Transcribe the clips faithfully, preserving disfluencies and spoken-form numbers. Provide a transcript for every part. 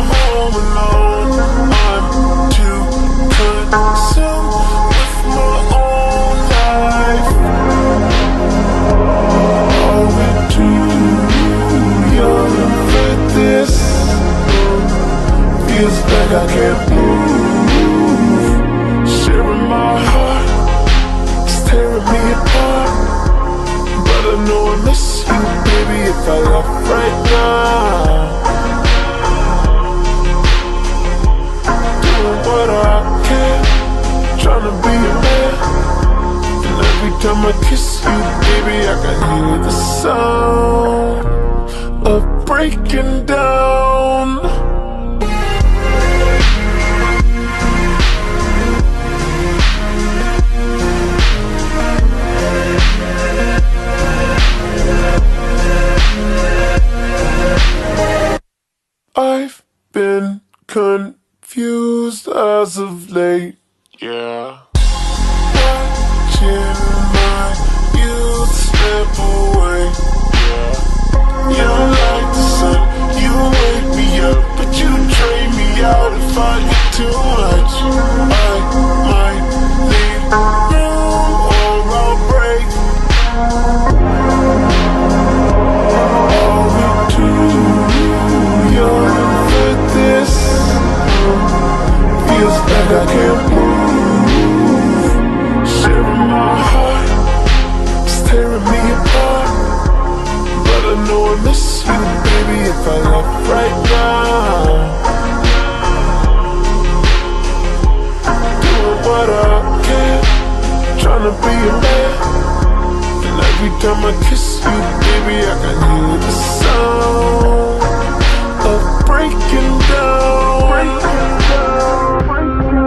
home alone. I'm too consumed with my own life. Are we too young for this? Feels like I can't move. Sharing my heart, it's tearing me apart. But I know I miss you, baby, if I left right now. Doing what I can, trying to be a man. And every time I kiss you, baby, I can hear the sound of breaking down. I've been confused as of late, yeah. Watching my youth slip away, yeah. You're like the sun, you wake me up, but you drain me out if I get too much. I might leave room or I'll break. Are we too young for this? Feels like I can't move. Sharing my heart, it's tearing me apart. But I know I miss you, baby, if I left right now. Doing what I can, trying to be a man. And every time I kiss you, baby, I can hear the sound of breaking down. Breaking down, breaking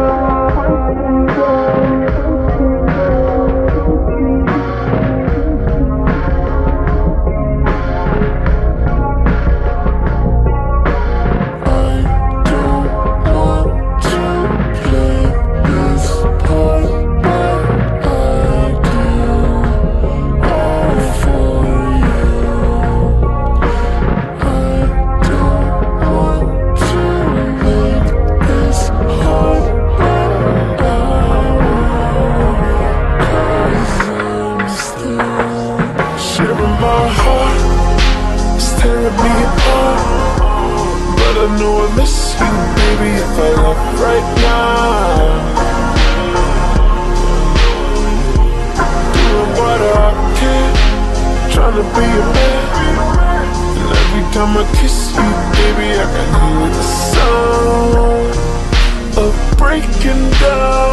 I don't want to play this part, but I do all for you. I don't want to make this hard, but I will, 'cause I'm still sharing my heart, it's tearing me apart. But I know I miss you, baby, if I left right now. Doing what I can, trying to be a man. And every time I kiss you, baby, I can hear the sound of breaking down.